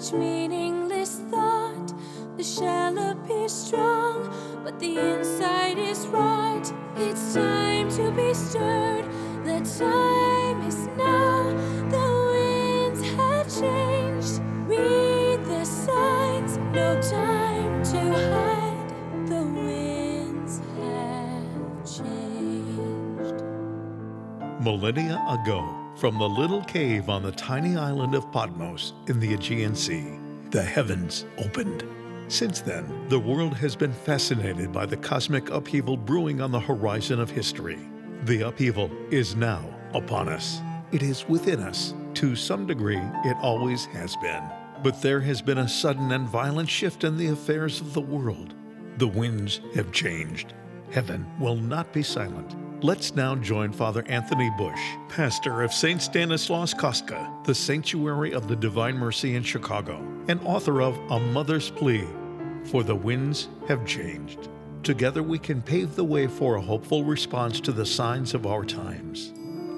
each meaningless thought. The shell appears strong, but the inside is rot. It's time to be stirred. The time is now. The winds have changed. Read the signs. No time to hide. The winds have changed. Millennia ago, from the little cave on the tiny island of Patmos in the Aegean Sea, the heavens opened. Since then, the world has been fascinated by the cosmic upheaval brewing on the horizon of history. The upheaval is now upon us. It is within us. To some degree, it always has been. But there has been a sudden and violent shift in the affairs of the world. The winds have changed. Heaven will not be silent. Let's now join Father Anthony Bush, pastor of St. Stanislaus Kostka, the Sanctuary of the Divine Mercy in Chicago, and author of A Mother's Plea, For the Winds Have Changed. Together we can pave the way for a hopeful response to the signs of our times.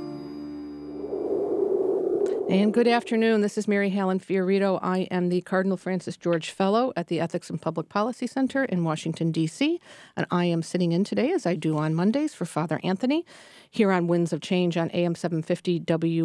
And good afternoon. This is Mary Helen Fiorito. I am the Cardinal Francis George Fellow at the Ethics and Public Policy Center in Washington, D.C., and I am sitting in today, as I do on Mondays, for Father Anthony here on Winds of Change on AM 750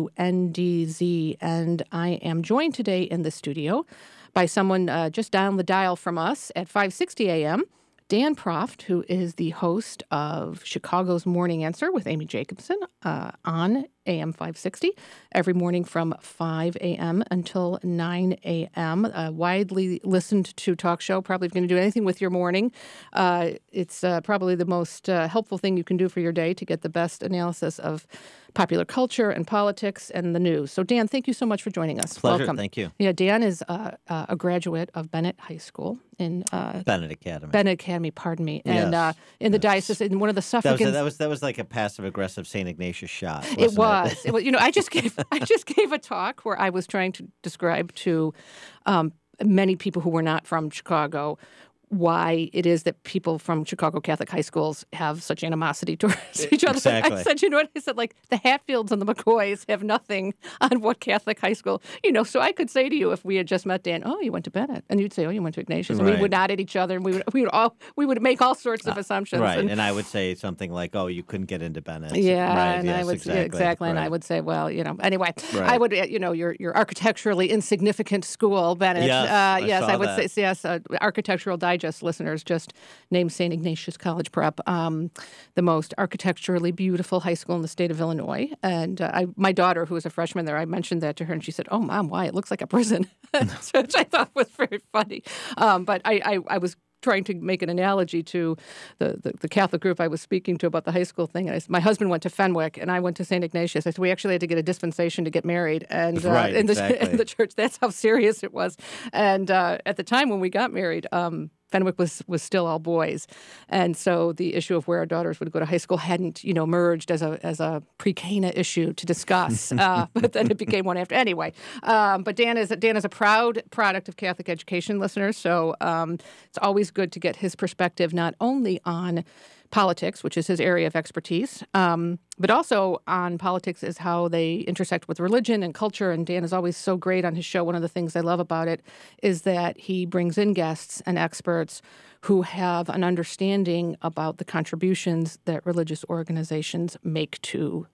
WNDZ. And I am joined today in the studio by someone just down the dial from us at 5:60 a.m., Dan Proft, who is the host of Chicago's Morning Answer with Amy Jacobson on AM 560 every morning from 5 a.m. until 9 a.m. A widely listened to talk show. Probably if you're going to do anything with your morning, it's probably the most helpful thing you can do for your day to get the best analysis of popular culture and politics and the news. So, Dan, thank you so much for joining us. Pleasure. Welcome. Thank you. Yeah, Dan is a graduate of Bennett High School in Bennett Academy. Bennett Academy, pardon me, and Yes. In the diocese, in one of the suffragans. That was like a passive aggressive St. Ignatius shot. It wasn't was. It was. You know, I just gave a talk where I was trying to describe to many people who were not from Chicago why it is that people from Chicago Catholic high schools have such animosity towards each other. Exactly. I said, you know what? I said, like, the Hatfields and the McCoys have nothing on what Catholic high school, you know. So I could say to you, if we had just met Dan, oh, you went to Bennett, and you'd say, oh, you went to Ignatius, and we would nod at each other, and we would make all sorts of assumptions. Right, and I would say something like, oh, you couldn't get into Bennett. Yeah, right. and yes, I would exactly, and I would say, well, you know, anyway, Right. I would, you know, your architecturally insignificant school, Bennett. Yes, I would that. say, yes, Architectural Digest listeners just named St. Ignatius College Prep the most architecturally beautiful high school in the state of Illinois. And my daughter, who was a freshman there, I mentioned that to her, and she said, "Oh, Mom, why? It looks like a prison," which I thought was very funny. But I was trying to make an analogy to the Catholic group I was speaking to about the high school thing. My husband went to Fenwick, and I went to St. Ignatius. I said, we actually had to get a dispensation to get married. And Right, in exactly. the church, that's how serious it was. And at the time when we got married, Fenwick was still all boys, and so the issue of where our daughters would go to high school hadn't, you know, merged as a pre-Cana issue to discuss. But then it became one after. Anyway, but Dan is a proud product of Catholic education, listeners. So it's always good to get his perspective, not only on politics, which is his area of expertise, but also on politics is how they intersect with religion and culture. And Dan is always so great on his show. One of the things I love about it is that he brings in guests and experts who have an understanding about the contributions that religious organizations make to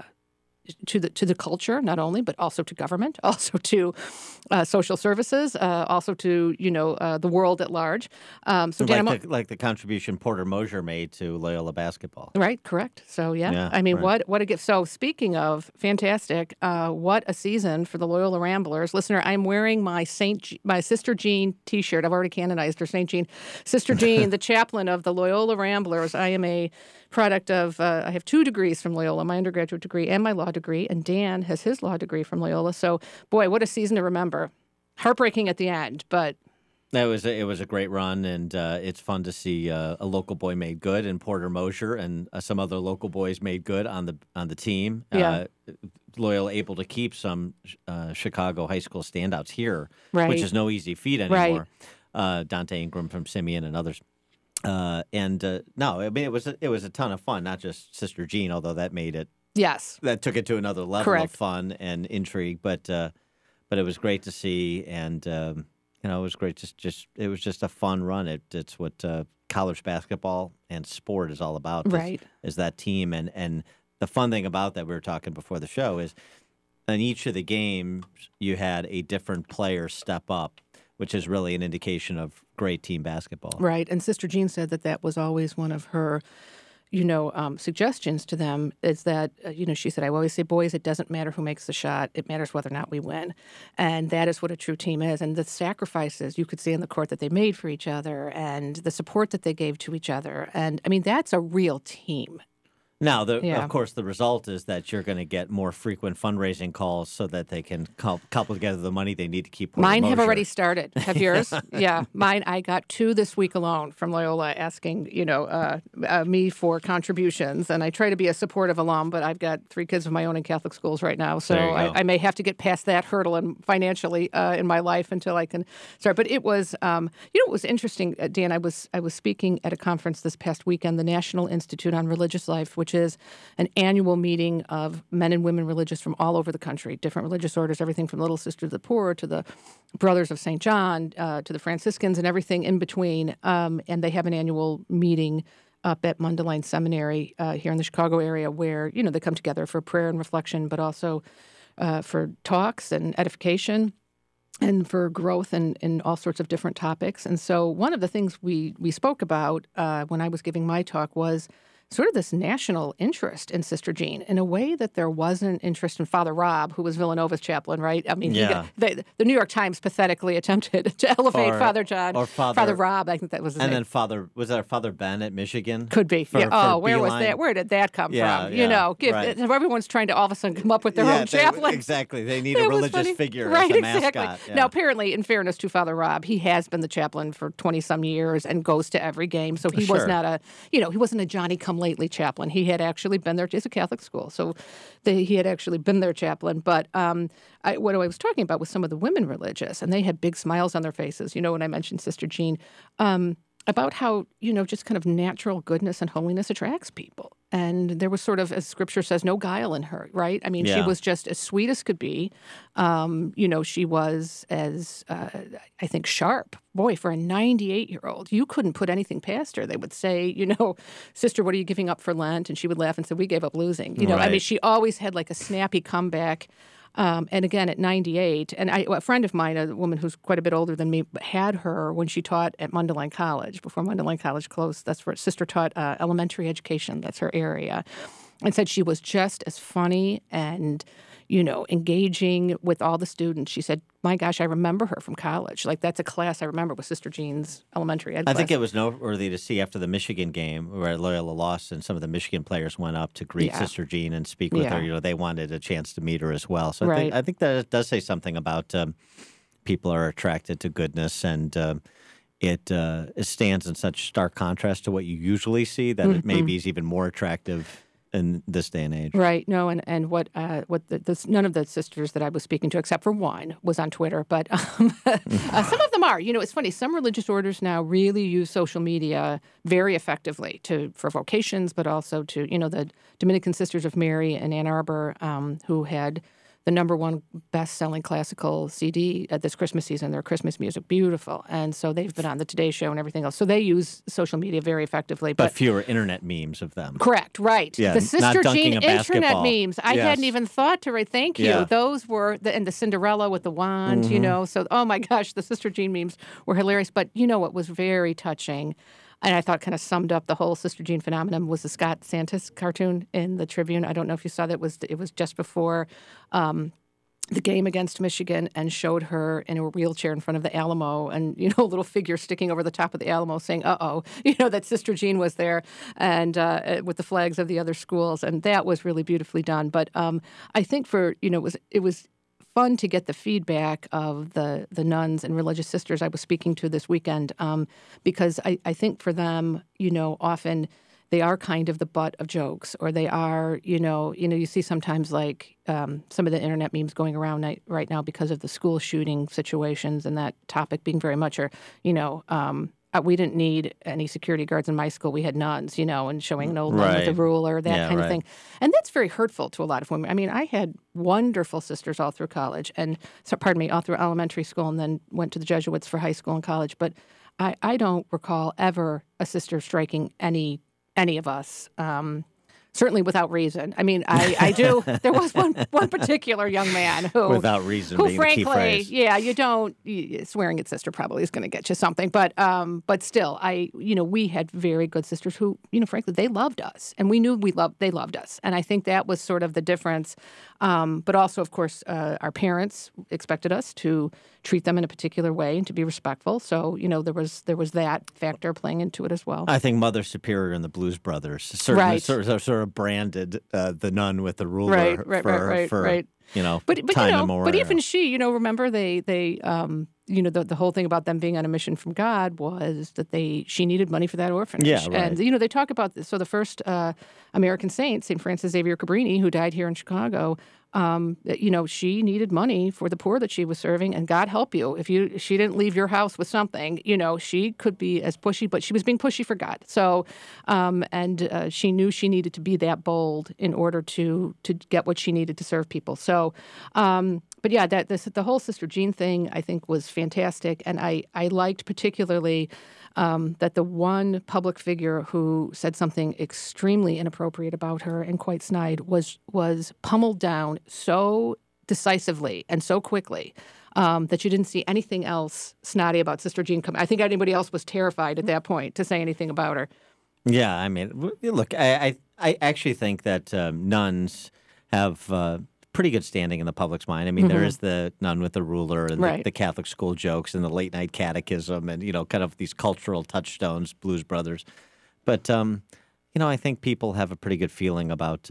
the culture, not only, but also to government, also to social services, also to, you know, the world at large. So Dan, like the contribution Porter Mosier made to Loyola basketball. Right, correct. So, yeah. I mean, right. what a gift. So, speaking of fantastic, what a season for the Loyola Ramblers. Listener, I'm wearing my Sister Jean T-shirt. I've already canonized her, St. Jean. Sister Jean, the chaplain of the Loyola Ramblers. I am a product of, I have 2 degrees from Loyola, my undergraduate degree and my law degree, and Dan has his law degree from Loyola. So, boy, what a season to remember. Heartbreaking at the end, but It was a great run, and it's fun to see a local boy made good, and Porter Mosier and some other local boys made good on the team. Yeah. Loyola able to keep some Chicago high school standouts here, Right. which is no easy feat anymore. Dante Ingram from Simeon and others. No, I mean it was a ton of fun, not just Sister Jean, although that made it. yes. That took it to another level Correct. of fun and intrigue, but but it was great to see, and it was great. It was just a fun run. It's what college basketball and sport is all about. Right. Is that team, and the fun thing about that, we were talking before the show, is in each of the games you had a different player step up, which is really an indication of great team basketball. Right. And Sister Jean said that was always one of her, suggestions to them is that, she said, I always say, boys, it doesn't matter who makes the shot. It matters whether or not we win. And that is what a true team is. And the sacrifices you could see in the court that they made for each other and the support that they gave to each other. And, I mean, that's a real team. Now, of course, the result is that you're going to get more frequent fundraising calls so that they can couple together the money they need to keep. Mine have already started. Have yours? Yeah, mine. I got 2 this week alone from Loyola asking, me for contributions, and I try to be a supportive alum, but I've got 3 kids of my own in Catholic schools right now, so I may have to get past that hurdle and financially in my life until I can start. But it was, it was interesting, Dan. I was speaking at a conference this past weekend, the National Institute on Religious Life, which is an annual meeting of men and women religious from all over the country, different religious orders, everything from Little Sisters of the Poor to the Brothers of St. John to the Franciscans and everything in between. And they have an annual meeting up at Mundelein Seminary here in the Chicago area where, they come together for prayer and reflection, but also for talks and edification and for growth in all sorts of different topics. And so one of the things we spoke about when I was giving my talk was sort of this national interest in Sister Jean in a way that there wasn't interest in Father Rob, who was Villanova's chaplain, right? I mean, the New York Times pathetically attempted to elevate Father John or Father Rob. I think that was his name. And then was that Father Ben at Michigan? Could be. For where was that? Where did that come from? Right. Everyone's trying to all of a sudden come up with their own chaplain. Exactly. They need a religious figure as a mascot. Exactly. Now, apparently, in fairness to Father Rob, he has been the chaplain for 20-some years and goes to every game. So he was not he wasn't a Johnny-come-lately chaplain. He had actually been there. It's a Catholic school, so he had actually been their chaplain. But what I was talking about was some of the women religious, and they had big smiles on their faces. When I mentioned Sister Jean, about how, just kind of natural goodness and holiness attracts people. And there was sort of, as Scripture says, no guile in her, right? I mean, she was just as sweet as could be. She was as, I think, sharp. Boy, for a 98-year-old, you couldn't put anything past her. They would say, Sister, what are you giving up for Lent? And she would laugh and say, we gave up losing. I mean, she always had like a snappy comeback. And again, at 98, and a friend of mine, a woman who's quite a bit older than me, had her when she taught at Mundelein College, before Mundelein College closed. That's where Sister taught elementary education. That's her area. And said she was just as funny and, engaging with all the students. She said, my gosh, I remember her from college. Like, that's a class I remember with Sister Jean's elementary ed class. I think it was noteworthy to see after the Michigan game where Loyola lost and some of the Michigan players went up to greet Sister Jean and speak with her. They wanted a chance to meet her as well. So I think that it does say something about people are attracted to goodness, and it stands in such stark contrast to what you usually see that it maybe is even more attractive in this day and age. Right. No, and what none of the sisters that I was speaking to, except for one, was on Twitter, but some of them are. It's funny. Some religious orders now really use social media very effectively for vocations, but also to, the Dominican Sisters of Mary in Ann Arbor, who had the #1 best-selling classical CD at this Christmas season, their Christmas music, beautiful. And so they've been on the Today Show and everything else. So they use social media very effectively. But fewer internet memes of them. Correct, right. Yeah, the Sister Jean internet basketball. Memes. I hadn't even thought to write, thank you. Yeah. Those were, and the Cinderella with the wand, So, oh my gosh, the Sister Jean memes were hilarious. But what was very touching, and I thought kind of summed up the whole Sister Jean phenomenon, was the Scott Santis cartoon in the Tribune. I don't know if you saw that. It was just before the game against Michigan, and showed her in a wheelchair in front of the Alamo, and a little figure sticking over the top of the Alamo saying, uh-oh, that Sister Jean was there, and with the flags of the other schools. And that was really beautifully done. But I think it was fun to get the feedback of the nuns and religious sisters I was speaking to this weekend, because I think for them, often they are kind of the butt of jokes, or they are, you see sometimes like some of the internet memes going around right now because of the school shooting situations and that topic being very much, we didn't need any security guards in my school. We had nuns, and showing no love with a ruler, that kind of thing. And that's very hurtful to a lot of women. I mean, I had wonderful sisters all through college all through elementary school, and then went to the Jesuits for high school and college. But I don't recall ever a sister striking any of us. Certainly without reason. I mean, I do. There was one particular young man who, without reason, who being frankly, the key phrase. Yeah, swearing at sister probably is going to get you something. But still, we had very good sisters who, frankly, they loved us, and we knew they loved us, and I think that was sort of the difference. But also, of course, our parents expected us to treat them in a particular way and to be respectful. So, there was that factor playing into it as well. I think Mother Superior and the Blues Brothers certainly sort of branded the nun with the ruler for time immemorial. But even she, remember they the whole thing about them being on a mission from God was that she needed money for that orphanage. Yeah, right. And, they talk about this. So the first American saint, St. Francis Xavier Cabrini, who died here in Chicago, she needed money for the poor that she was serving, and God help you. If she didn't leave your house with something, she could be as pushy, but she was being pushy for God. So, she knew she needed to be that bold in order to get what she needed to serve people. So, but yeah, the whole Sister Jean thing, I think, was fantastic, and I liked particularly that the one public figure who said something extremely inappropriate about her and quite snide was pummeled down so decisively and so quickly that you didn't see anything else snotty about Sister Jean coming. I think anybody else was terrified at that point to say anything about her. Yeah, I mean, look, I actually think that nuns have pretty good standing in the public's mind. I mean, there is the nun with the ruler and the Catholic school jokes and the late night catechism and, kind of these cultural touchstones, Blues Brothers. But, I think people have a pretty good feeling about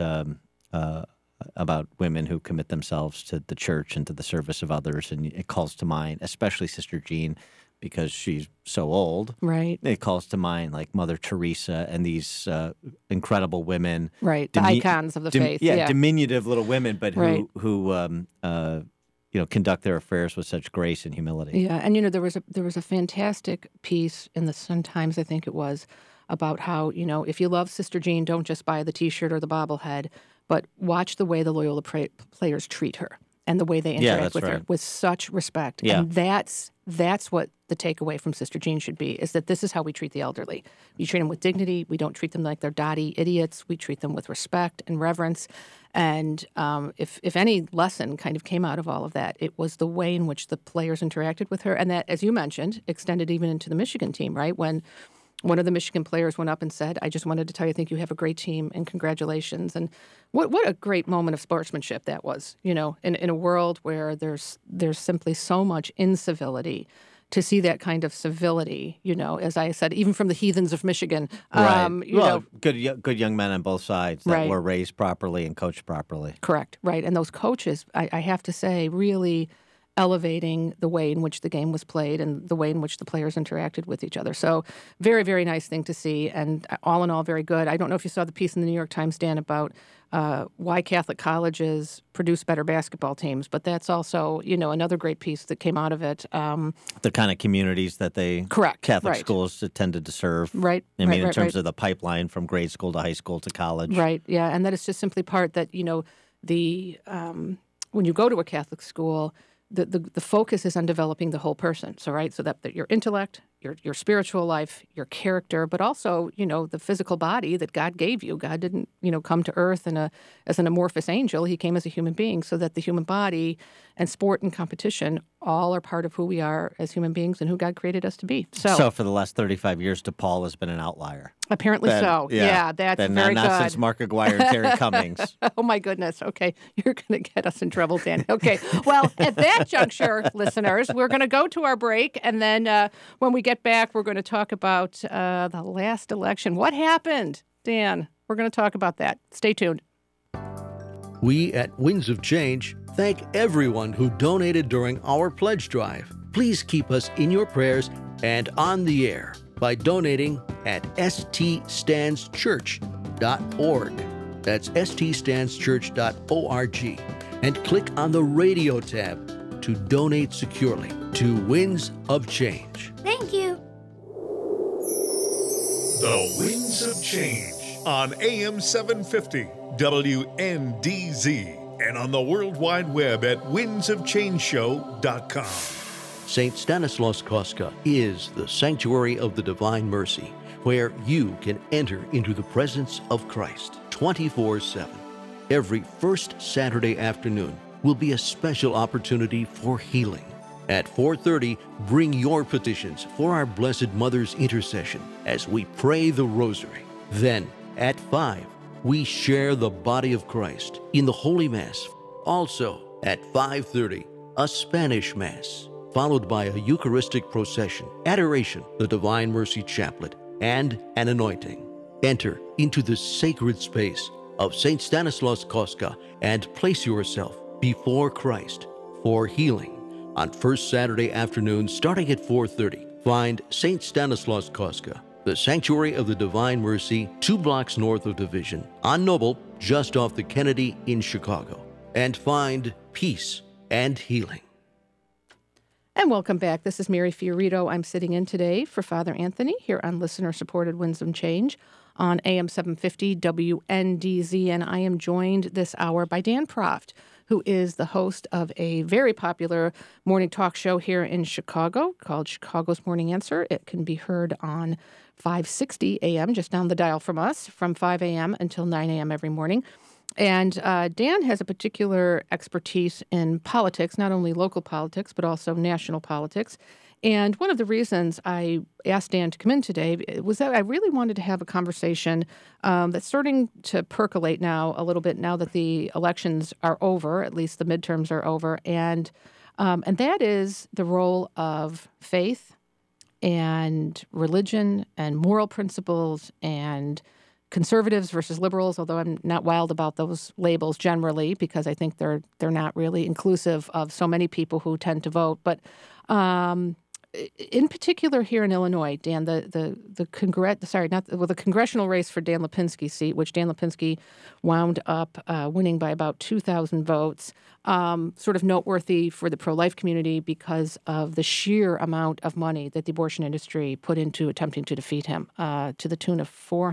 women who commit themselves to the church and to the service of others. And it calls to mind, especially Sister Jean, because she's so old. Right. It calls to mind like Mother Teresa and these incredible women. Right. The icons of the faith. Yeah, diminutive little women, but who conduct their affairs with such grace and humility. Yeah, and there was a fantastic piece in the Sun-Times, I think it was, about how, if you love Sister Jean, don't just buy the T-shirt or the bobblehead, but watch the way the Loyola players treat her and the way they interact with her with such respect. Yeah. And that's what the takeaway from Sister Jean should be, is that this is how we treat the elderly. We treat them with dignity. We don't treat them like they're dotty idiots. We treat them with respect and reverence. And if any lesson kind of came out of all of that, it was the way in which the players interacted with her. And that, as you mentioned, extended even into the Michigan team, right? When one of the Michigan players went up and said, "I just wanted to tell you, I think you have a great team and congratulations." And what a great moment of sportsmanship that was, in a world where there's simply so much incivility. To see that kind of civility, as I said, even from the heathens of Michigan. Good young men on both sides that were raised properly and coached properly. Correct, right. And those coaches, I have to say, really elevating the way in which the game was played and the way in which the players interacted with each other. So very, very nice thing to see, and all in all, very good. I don't know if you saw the piece in the New York Times, Dan, about why Catholic colleges produce better basketball teams, but that's also, another great piece that came out of it. The kind of communities that Catholic schools tended to serve. Right. I mean, in terms of the pipeline from grade school to high school to college. Right, yeah, and that is just simply part that, when you go to a Catholic school, the focus is on developing the whole person. So that your intellect, your spiritual life, your character, but also, the physical body that God gave you. God didn't, come to earth as an amorphous angel. He came as a human being, so that the human body and sport and competition all are part of who we are as human beings and who God created us to be. So for the last 35 years, DePaul has been an outlier. Apparently so. Yeah, that's very good. Not since Mark Aguirre and Terry Cummings. Oh, my goodness. Okay, you're going to get us in trouble, Dan. Okay, well, at that juncture, listeners, we're going to go to our break, and then when we get back, we're going to talk about the last election. What happened, Dan? We're going to talk about that. Stay tuned. We at Winds of Change thank everyone who donated during our pledge drive. Please keep us in your prayers and on the air by donating at ststandschurch.org. That's ststandschurch.org. And click on the radio tab to donate securely to Winds of Change. Thank you. The Winds of Change on AM 750 WNDZ and on the World Wide Web at windsofchangeshow.com. St. Stanislaus Kostka is the sanctuary of the Divine Mercy, where you can enter into the presence of Christ 24/7. Every first Saturday afternoon will be a special opportunity for healing. At 4:30, bring your petitions for our Blessed Mother's intercession as we pray the Rosary. Then, at 5, we share the body of Christ in the Holy Mass. Also, at 5:30, a Spanish Mass, followed by a Eucharistic procession, adoration, the Divine Mercy Chaplet, and an anointing. Enter into the sacred space of St. Stanislaus Kostka and place yourself before Christ for healing. On first Saturday afternoon, starting at 4:30, find St. Stanislaus Kostka, the Sanctuary of the Divine Mercy, 2 blocks north of Division, on Noble, just off the Kennedy in Chicago, and find peace and healing. And welcome back. This is Mary Fiorito. I'm sitting in today for Father Anthony here on listener-supported Winds of Change on AM 750 WNDZ, and I am joined this hour by Dan Proft, who is the host of a very popular morning talk show here in Chicago called Chicago's Morning Answer. It can be heard on 560 AM, just down the dial from us, from 5 a.m. until 9 a.m. every morning. And Dan has a particular expertise in politics, not only local politics, but also national politics. And one of the reasons I asked Dan to come in today was that I really wanted to have a conversation that's starting to percolate now a little bit now that the elections are over, at least the midterms are over, and that is the role of faith and religion and moral principles and conservatives versus liberals, although I'm not wild about those labels generally because I think they're not really inclusive of so many people who tend to vote. But in particular here in Illinois, Dan, the congressional race for Dan Lipinski's seat, which Dan Lipinski wound up winning by about 2,000 votes, sort of noteworthy for the pro-life community because of the sheer amount of money that the abortion industry put into attempting to defeat him, to the tune of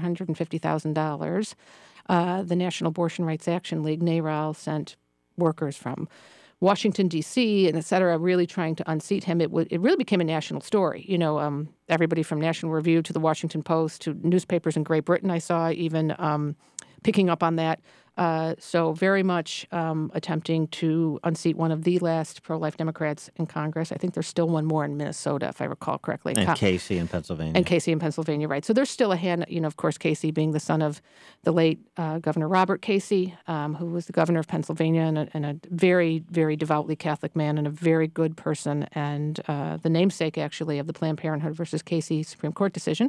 $450,000. The National Abortion Rights Action League, NARAL, sent workers from Washington, D.C., and et cetera, really trying to unseat him. It really became a national story. You know, everybody from National Review to the Washington Post to newspapers in Great Britain, I saw even picking up on that. So very much attempting to unseat one of the last pro-life Democrats in Congress. I think there's still one more in Minnesota, if I recall correctly. And Casey in Pennsylvania. And Casey in Pennsylvania, right. So there's still a hand, of course, Casey being the son of the late Governor Robert Casey, who was the governor of Pennsylvania and a very, very devoutly Catholic man and a very good person and the namesake, actually, of the Planned Parenthood versus Casey Supreme Court decision.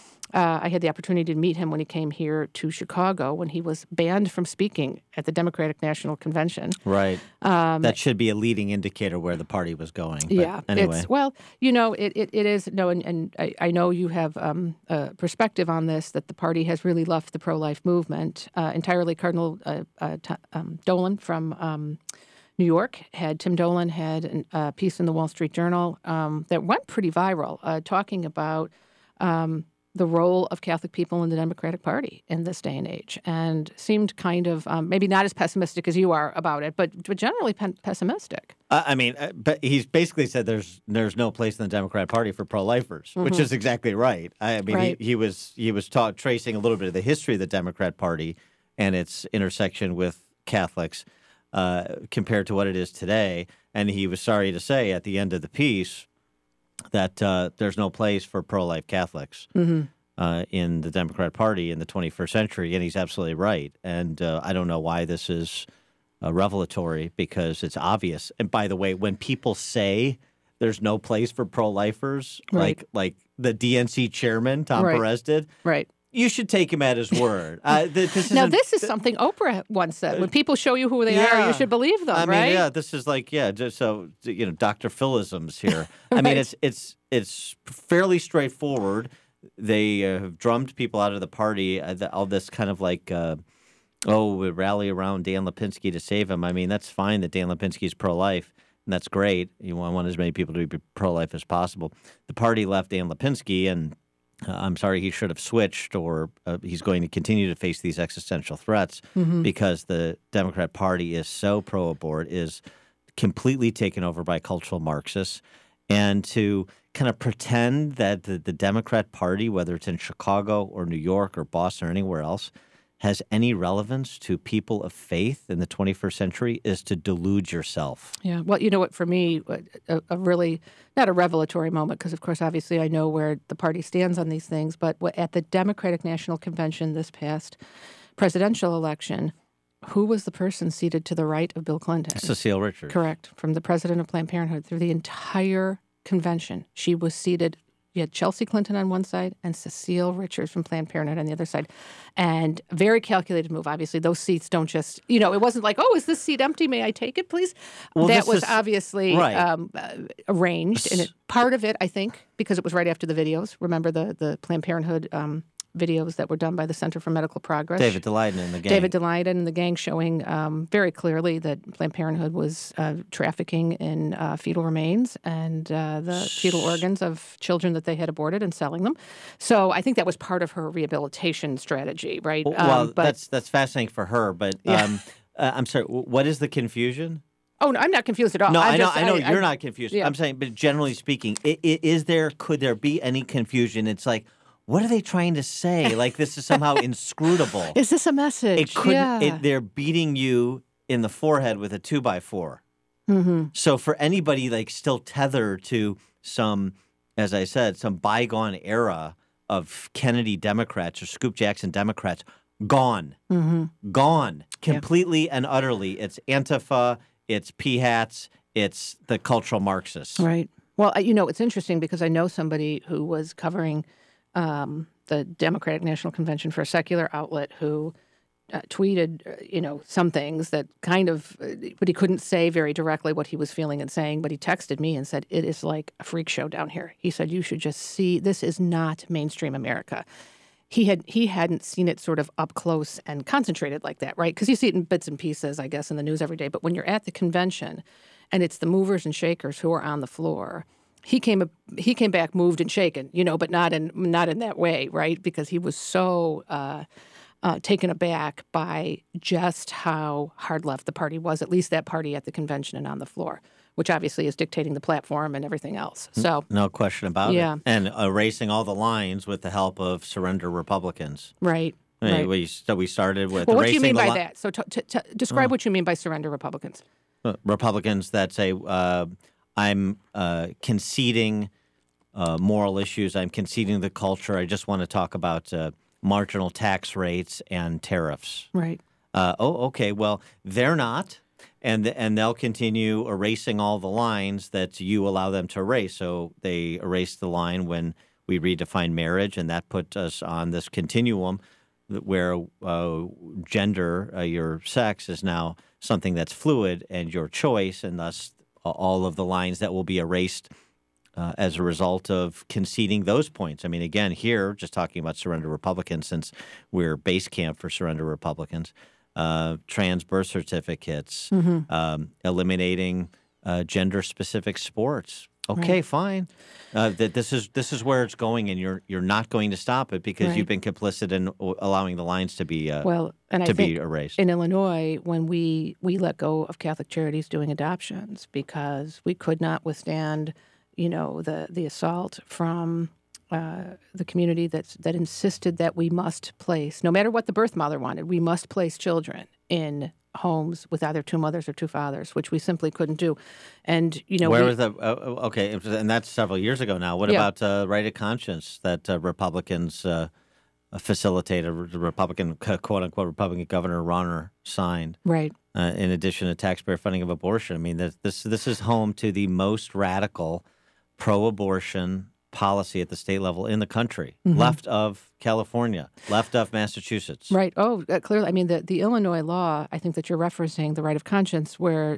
I had the opportunity to meet him when he came here to Chicago when he was banned from speaking at the Democratic National Convention. Right. That should be a leading indicator where the party was going. But yeah. Anyway. It is. No, and I know you have a perspective on this, that the party has really left the pro-life movement entirely. Cardinal Dolan from New York Tim Dolan had a piece in the Wall Street Journal that went pretty viral talking about the role of Catholic people in the Democratic Party in this day and age, and seemed kind of maybe not as pessimistic as you are about it, but generally pessimistic. But he's basically said there's no place in the Democratic Party for pro-lifers, which is exactly right. Right. He was tracing a little bit of the history of the Democrat Party and its intersection with Catholics compared to what it is today, and he was sorry to say at the end of the piece that there's no place for pro-life Catholics in the Democrat Party in the 21st century, and he's absolutely right. And I don't know why this is revelatory, because it's obvious. And by the way, when people say there's no place for pro-lifers, right, like the DNC chairman, Tom Perez did, right, you should take him at his word. This is something Oprah once said. When people show you who they are, you should believe them, right? This is like, just so, Dr. Philisms here. Right. It's fairly straightforward. They have drummed people out of the party, all this kind of like, we rally around Dan Lipinski to save him. That's fine that Dan Lipinski is pro-life, and that's great. You want as many people to be pro-life as possible. The party left Dan Lipinski, and I'm sorry, he should have switched, or he's going to continue to face these existential threats because the Democrat Party is so pro-abort, is completely taken over by cultural Marxists. And to kind of pretend that the Democrat Party, whether it's in Chicago or New York or Boston or anywhere else, has any relevance to people of faith in the 21st century is to delude yourself. Yeah. Well, you know what, for me, a really, not a revelatory moment, because, of course, obviously I know where the party stands on these things, but at the Democratic National Convention this past presidential election, who was the person seated to the right of Bill Clinton? Cecile Richards. Correct. From the president of Planned Parenthood through the entire convention. She was seated. You had Chelsea Clinton on one side and Cecile Richards from Planned Parenthood on the other side. And very calculated move. Obviously, those seats don't just, it wasn't like, oh, is this seat empty? May I take it, please? Well, that was obviously arranged. And part of it, I think, because it was right after the videos. Remember the Planned Parenthood videos that were done by the Center for Medical Progress. David Daleiden and the gang. David Daleiden and the gang showing very clearly that Planned Parenthood was trafficking in fetal remains and the fetal organs of children that they had aborted and selling them. So I think that was part of her rehabilitation strategy, right? Well, that's fascinating for her, but I'm sorry, what is the confusion? Oh, no, I'm not confused at all. No, I know you're not confused. Yeah. I'm saying, but generally speaking, could there be any confusion? It's like, what are they trying to say? Like, this is somehow inscrutable. Is this a message? It couldn't. They're beating you in the forehead with a 2x4. Mm-hmm. So for anybody like still tethered to some, as I said, some bygone era of Kennedy Democrats or Scoop Jackson Democrats, gone, gone completely and utterly. It's Antifa, it's PHATs, it's the cultural Marxists. Right. Well, it's interesting because I know somebody who was covering the Democratic National Convention for a secular outlet who tweeted, some things that kind of, but he couldn't say very directly what he was feeling and saying, but he texted me and said, it is like a freak show down here. He said, you should just see, this is not mainstream America. He hadn't seen it sort of up close and concentrated like that, right? Because you see it in bits and pieces, I guess, in the news every day. But when you're at the convention and it's the movers and shakers who are on the floor, He came back moved and shaken, but not in that way, right? Because he was so taken aback by just how hard left the party was, at least that party at the convention and on the floor, which obviously is dictating the platform and everything else. So no question about it. And erasing all the lines with the help of surrender Republicans. Right. Right. We started with. Well, what do you mean by that? So describe what you mean by surrender Republicans. Republicans that say. I'm conceding moral issues. I'm conceding the culture. I just want to talk about marginal tax rates and tariffs. Right. Okay. Well, they're not, and they'll continue erasing all the lines that you allow them to erase. So they erased the line when we redefined marriage, and that put us on this continuum where gender, your sex, is now something that's fluid and your choice, and thus all of the lines that will be erased as a result of conceding those points. I mean, again, here, just talking about surrender Republicans, since we're base camp for surrender Republicans, trans birth certificates, eliminating gender-specific sports. Okay, fine. That this is where it's going, and you're not going to stop it because you've been complicit in allowing the lines to be be erased. In Illinois, when we let go of Catholic Charities doing adoptions because we could not withstand, the assault from the community that insisted that we must place, no matter what the birth mother wanted, we must place children in homes with either two mothers or two fathers, which we simply couldn't do. And, where was that? Okay. And that's several years ago now. What about right of conscience that Republicans facilitated, the Republican, quote unquote, Republican Governor Rauner signed? Right. In addition to taxpayer funding of abortion. I mean, this is home to the most radical pro-abortion policy at the state level in the country, left of California, left of Massachusetts. Right. Oh, clearly. I mean, the Illinois law, I think that you're referencing, the right of conscience, where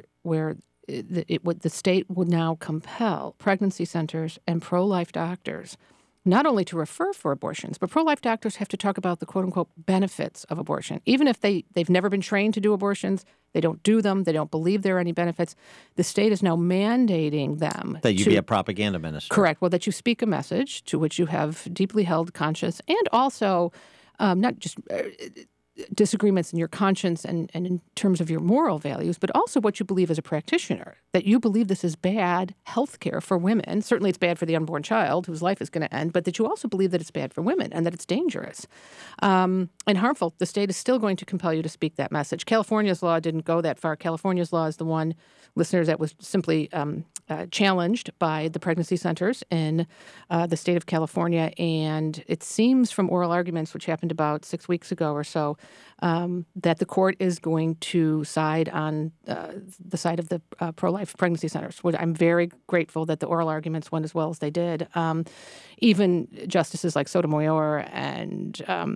the state would now compel pregnancy centers and pro-life doctors not only to refer for abortions, but pro-life doctors have to talk about the quote-unquote benefits of abortion. Even if they've never been trained to do abortions, they don't do them, they don't believe there are any benefits, the state is now mandating them. That you be a propaganda minister. Correct. Well, that you speak a message to which you have deeply held conscience and also not just disagreements in your conscience and in terms of your moral values, but also what you believe as a practitioner, that you believe this is bad health care for women. Certainly it's bad for the unborn child whose life is going to end, but that you also believe that it's bad for women and that it's dangerous and harmful. The state is still going to compel you to speak that message. California's law didn't go that far. California's law is the one, listeners, that was simply challenged by the pregnancy centers in the state of California. And it seems from oral arguments, which happened about 6 weeks ago or so, that the court is going to side on the side of the pro-life pregnancy centers. I'm very grateful that the oral arguments went as well as they did. Even justices like Sotomayor and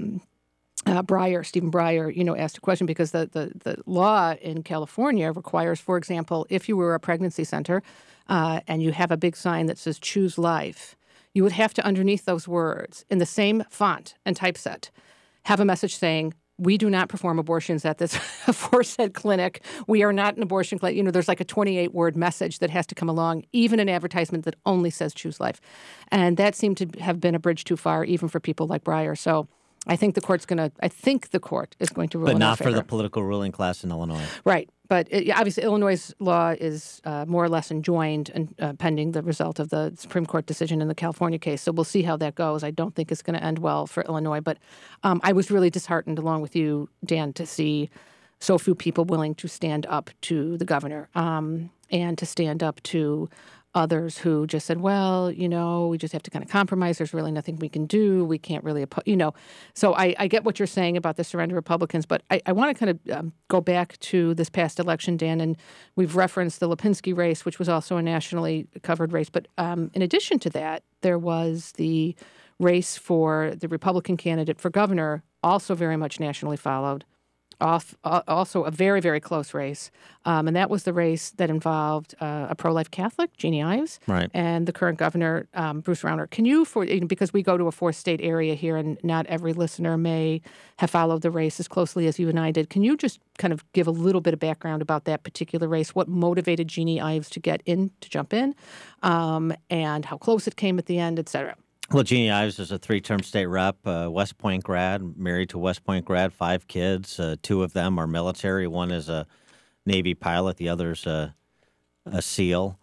Stephen Breyer, asked a question because the law in California requires, for example, if you were a pregnancy center and you have a big sign that says "Choose Life," you would have to, underneath those words, in the same font and typeset, have a message saying, "We do not perform abortions at this aforesaid clinic. We are not an abortion clinic." There's like a 28-word message that has to come along, even an advertisement that only says "Choose Life." And that seemed to have been a bridge too far, even for people like Breyer. So I think the court is going to rule but in our not for favor. the political ruling class in Illinois. Right. But obviously, Illinois' law is more or less enjoined and pending the result of the Supreme Court decision in the California case. So we'll see how that goes. I don't think it's going to end well for Illinois. But I was really disheartened, along with you, Dan, to see so few people willing to stand up to the governor and to stand up to others who just said, well, we just have to kind of compromise. There's really nothing we can do. We can't really, So I get what you're saying about the surrender Republicans, but I want to kind of go back to this past election, Dan, and we've referenced the Lipinski race, which was also a nationally covered race. But in addition to that, there was the race for the Republican candidate for governor, also very much nationally followed. Also a very, very close race. And that was the race that involved a pro-life Catholic, Jeannie Ives, right, and the current governor, Bruce Rauner. Can you, because we go to a four-state area here and not every listener may have followed the race as closely as you and I did, can you just kind of give a little bit of background about that particular race, what motivated Jeannie Ives to jump in, and how close it came at the end, et cetera? Well, Jeannie Ives is a 3-term state rep, West Point grad, married to West Point grad, 5 kids. 2 of them are military. One is a Navy pilot. The other's a SEAL.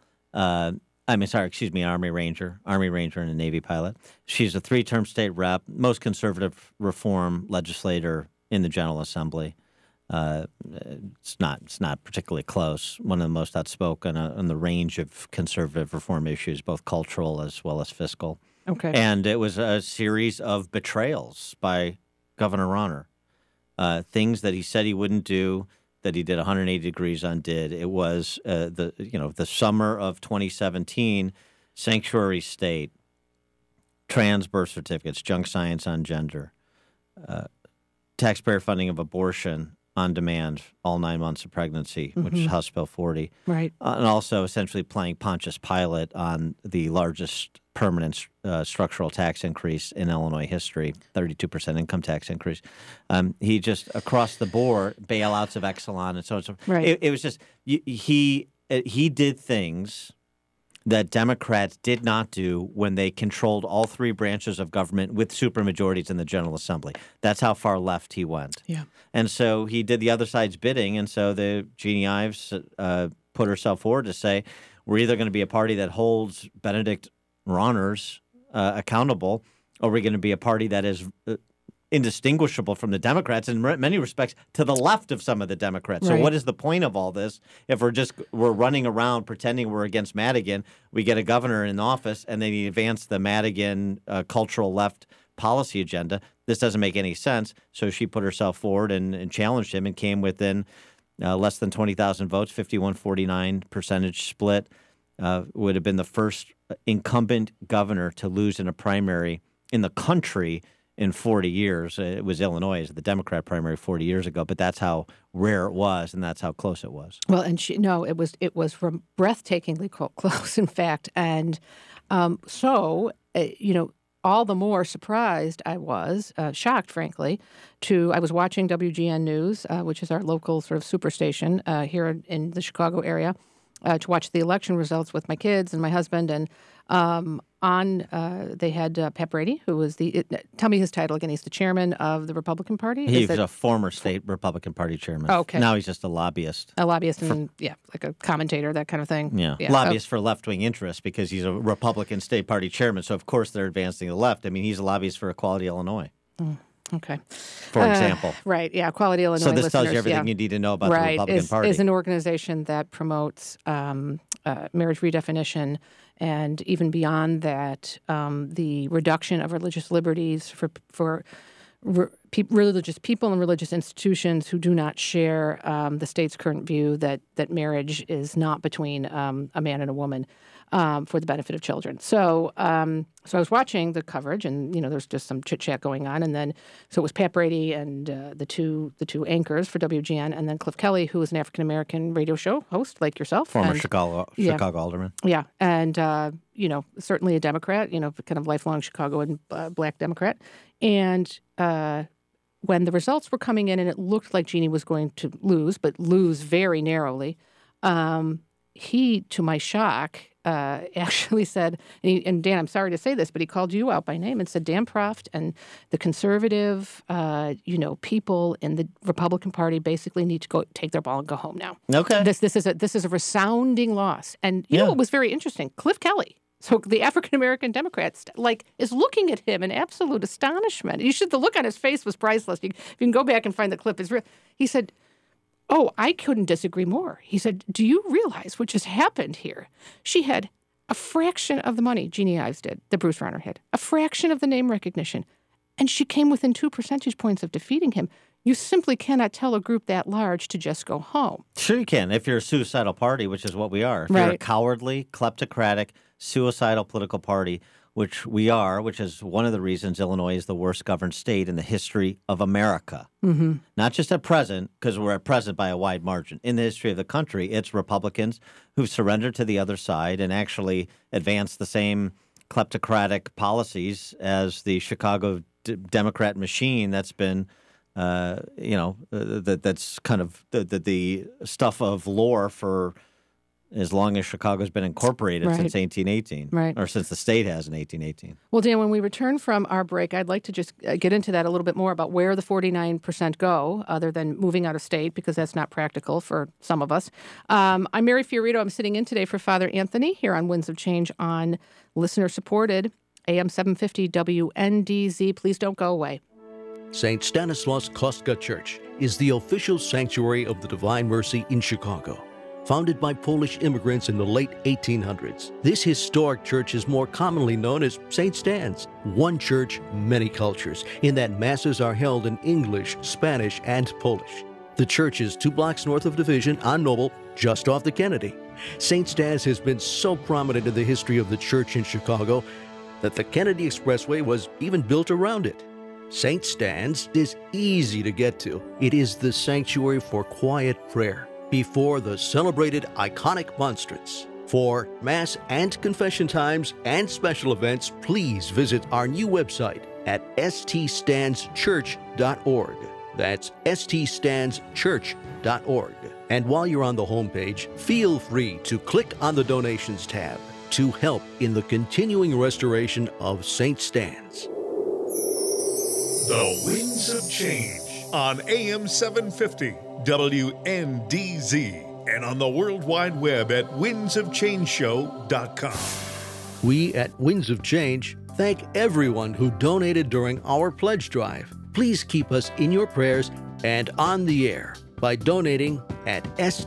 Army Ranger and a Navy pilot. She's a 3-term state rep, most conservative reform legislator in the General Assembly. It's not particularly close. One of the most outspoken on the range of conservative reform issues, both cultural as well as fiscal. Okay. And it was a series of betrayals by Governor Rauner. Things that he said he wouldn't do, that he did 180 degrees undid. It was the summer of 2017, sanctuary state, trans birth certificates, junk science on gender, taxpayer funding of abortion on demand, all 9 months of pregnancy, which is House Bill 40. Right. And also essentially playing Pontius Pilate on the largest permanent structural tax increase in Illinois history, 32% income tax increase. He just, across the board, bailouts of Exelon and so on. Right. It was just, he did things that Democrats did not do when they controlled all 3 branches of government with supermajorities in the General Assembly. That's how far left he went. Yeah. And so he did the other side's bidding, and so Jeannie Ives put herself forward to say, we're either going to be a party that holds Benedict Rauner's accountable, or we're going to be a party that is indistinguishable from the Democrats, in many respects to the left of some of the Democrats. Right. So what is the point of all this if we're running around pretending we're against Madigan? We get a governor in office and then he advanced the Madigan cultural left policy agenda. This doesn't make any sense. So she put herself forward and challenged him and came within less than 20,000 votes, 51-49 percentage split. Would have been the first incumbent governor to lose in a primary in the country in 40 years. It was Illinois, the Democrat primary 40 years ago, but that's how rare it was, and that's how close it was. Well, and it was breathtakingly close, in fact. And all all the more surprised I was, shocked, frankly, I was watching WGN News, which is our local sort of superstation here in the Chicago area, to watch the election results with my kids and my husband. And they had Pat Brady, who was tell me his title again. He's the chairman of the Republican Party. He's a former state Republican Party chairman. Oh, okay. Now he's just a lobbyist. A lobbyist and, like a commentator, that kind of thing. Yeah. Lobbyist for left-wing interests because he's a Republican state party chairman. So, of course, they're advancing the left. I mean, he's a lobbyist for Equality Illinois. Okay. For example. Right, yeah, Equality Illinois. So this tells you everything you need to know about the Republican Party. Is an organization that promotes marriage redefinition, and even beyond that, the reduction of religious liberties for religious people and religious institutions who do not share the state's current view that marriage is not between a man and a woman. For the benefit of children. So I was watching the coverage, and there's just some chit chat going on, and then so it was Pat Brady and the two anchors for WGN, and then Cliff Kelly, who is an African American radio show host like yourself, former Chicago alderman. Yeah, and certainly a Democrat, kind of lifelong Chicago and Black Democrat, and when the results were coming in, and it looked like Jeannie was going to lose, but lose very narrowly. He, to my shock, actually said, and Dan, I'm sorry to say this, but he called you out by name and said Dan Proft and the conservative, people in the Republican Party basically need to go take their ball and go home now. Okay. This is a resounding loss. And you know what was very interesting? Cliff Kelly, so the African American Democrat, is looking at him in absolute astonishment. The look on his face was priceless. You can go back and find the clip. It's real. He said, "Oh, I couldn't disagree more." He said, "Do you realize what just happened here? She had a fraction of the money Jeannie Ives did, that Bruce Rauner had, a fraction of the name recognition, and she came within 2 percentage points of defeating him. You simply cannot tell a group that large to just go home." Sure you can, if you're a suicidal party, which is what we are. If you're a cowardly, kleptocratic, suicidal political party, which we are, which is one of the reasons Illinois is the worst governed state in the history of America. Mm-hmm. Not just at present, because we're at present by a wide margin. In the history of the country, it's Republicans who've surrendered to the other side and actually advanced the same kleptocratic policies as the Chicago Democrat machine that's been, that's kind of the stuff of lore for as long as Chicago's been incorporated since 1818, or since the state has in 1818. Well, Dan, when we return from our break, I'd like to just get into that a little bit more about where the 49% go, other than moving out of state, because that's not practical for some of us. I'm Mary Fiorito. I'm sitting in today for Father Anthony here on Winds of Change on listener-supported AM 750 WNDZ. Please don't go away. St. Stanislaus Kostka Church is the official sanctuary of the Divine Mercy in Chicago. Founded by Polish immigrants in the late 1800s, this historic church is more commonly known as St. Stan's. One church, many cultures, in that masses are held in English, Spanish, and Polish. The church is 2 blocks north of Division on Noble, just off the Kennedy. St. Stan's has been so prominent in the history of the church in Chicago that the Kennedy Expressway was even built around it. St. Stan's is easy to get to. It is the sanctuary for quiet prayer before the celebrated iconic monstrance. For Mass and confession times and special events, please visit our new website at ststandschurch.org. That's ststandschurch.org. And while you're on the homepage, feel free to click on the donations tab to help in the continuing restoration of St. Stan's. The Winds of Change on AM 750 WNDZ and on the World Wide Web at windsofchangeshow.com. We at Winds of Change thank everyone who donated during our pledge drive. Please keep us in your prayers and on the air by donating at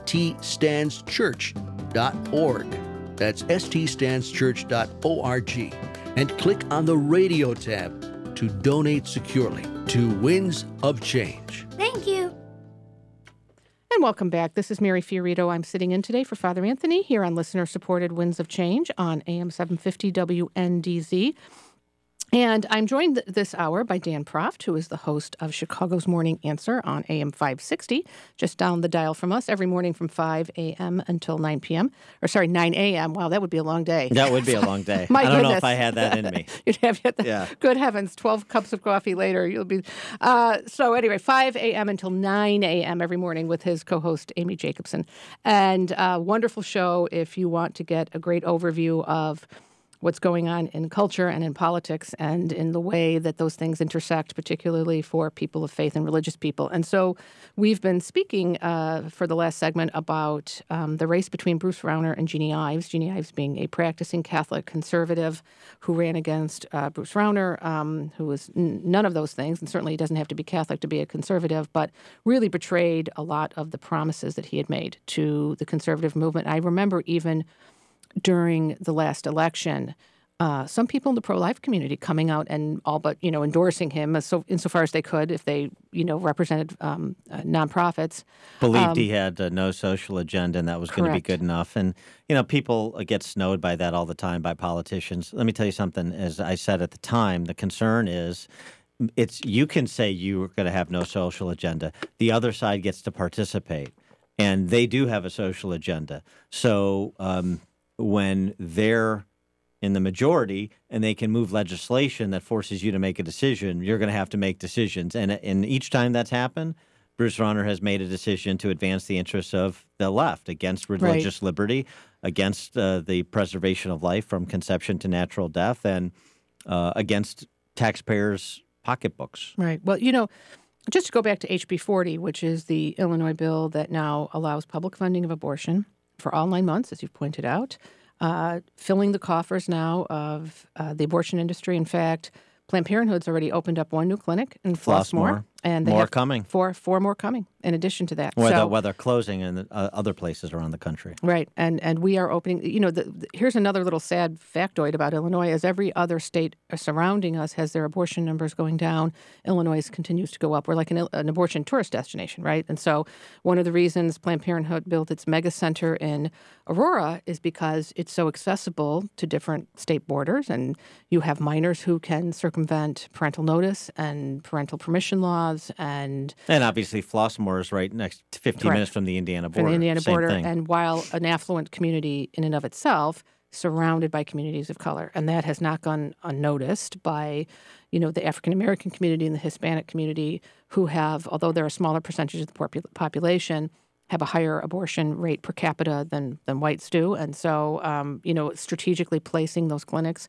ststandschurch.org. That's ststandschurch.org. And click on the radio tab to donate securely to Winds of Change. Thank you. And welcome back. This is Mary Fiorito. I'm sitting in today for Father Anthony here on listener-supported Winds of Change on AM 750 WNDZ. And I'm joined this hour by Dan Proft, who is the host of Chicago's Morning Answer on AM 560, just down the dial from us every morning from 5 a.m. until 9 p.m. 9 a.m. Wow, that would be a long day. That would be a long day. My I don't goodness. know if I had that in me. You'd have good heavens, 12 cups of coffee later, you'll be... So anyway, 5 a.m. until 9 a.m. every morning with his co-host, Amy Jacobson. And wonderful show if you want to get a great overview of what's going on in culture and in politics and in the way that those things intersect, particularly for people of faith and religious people. And so we've been speaking for the last segment about the race between Bruce Rauner and Jeanne Ives, Jeanne Ives being a practicing Catholic conservative who ran against Bruce Rauner, who was none of those things, and certainly doesn't have to be Catholic to be a conservative, but really betrayed a lot of the promises that he had made to the conservative movement. I remember even during the last election, some people in the pro-life community coming out and all but, endorsing him insofar as they could if they, represented nonprofits. Believed he had no social agenda and that was going to be good enough. And, people get snowed by that all the time by politicians. Let me tell you something. As I said at the time, the concern is you can say you're going to have no social agenda. The other side gets to participate, and they do have a social agenda. So when they're in the majority and they can move legislation that forces you to make a decision, you're going to have to make decisions. And each time that's happened, Bruce Rauner has made a decision to advance the interests of the left against religious liberty, against the preservation of life from conception to natural death, and against taxpayers' pocketbooks. Right. Well, just to go back to HB 40, which is the Illinois bill that now allows public funding of abortion for all 9 months, as you've pointed out, filling the coffers now of the abortion industry. In fact, Planned Parenthood's already opened up one new clinic in Flossmoor. And they have coming. Four more coming in addition to that. While they're closing in other places around the country. Right. And we are opening, here's another little sad factoid about Illinois. As every other state surrounding us has their abortion numbers going down, Illinois continues to go up. We're like an abortion tourist destination, right? And so one of the reasons Planned Parenthood built its mega center in Aurora is because it's so accessible to different state borders, and you have minors who can circumvent parental notice and parental permission laws. And obviously Flossmoor is right next to 15 minutes from the Indiana border. From the Indiana Same border. thing. And while an affluent community in and of itself, surrounded by communities of color. And that has not gone unnoticed by, the African-American community and the Hispanic community who have, although they're a smaller percentage of the population, have a higher abortion rate per capita than whites do. And so, strategically placing those clinics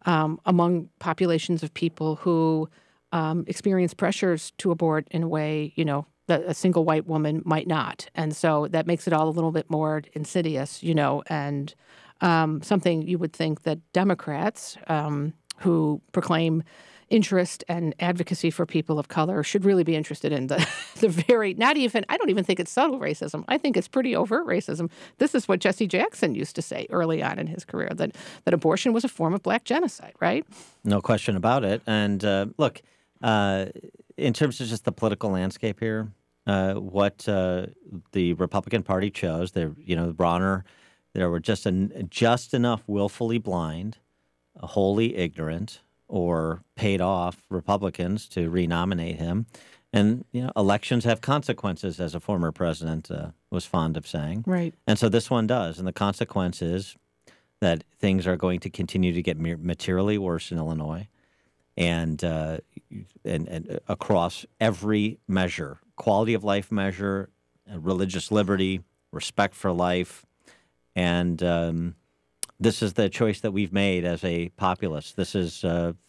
among populations of people who experience pressures to abort in a way, that a single white woman might not. And so that makes it all a little bit more insidious, and something you would think that Democrats who proclaim interest and advocacy for people of color should really be interested in the very, I don't even think it's subtle racism. I think it's pretty overt racism. This is what Jesse Jackson used to say early on in his career, that abortion was a form of black genocide, right? No question about it. And look, in terms of just the political landscape here, what the Republican Party chose, Rauner, there were just enough willfully blind, wholly ignorant, or paid off Republicans to renominate him. And, elections have consequences, as a former president was fond of saying. Right. And so this one does. And the consequence is that things are going to continue to get materially worse in Illinois. And across every measure, quality of life measure, religious liberty, respect for life. And this is the choice that we've made as a populace. This is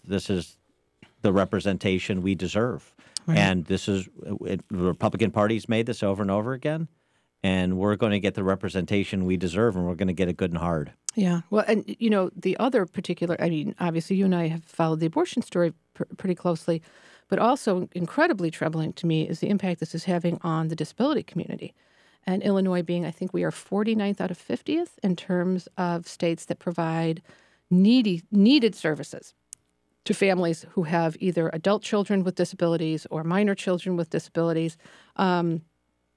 the representation we deserve. Right. And the Republican Party's made this over and over again. And we're going to get the representation we deserve, and we're going to get it good and hard. Yeah. Well, and, the other particular, obviously you and I have followed the abortion story pretty closely, but also incredibly troubling to me is the impact this is having on the disability community. And Illinois being, I think we are 49th out of 50th in terms of states that provide needed services to families who have either adult children with disabilities or minor children with disabilities.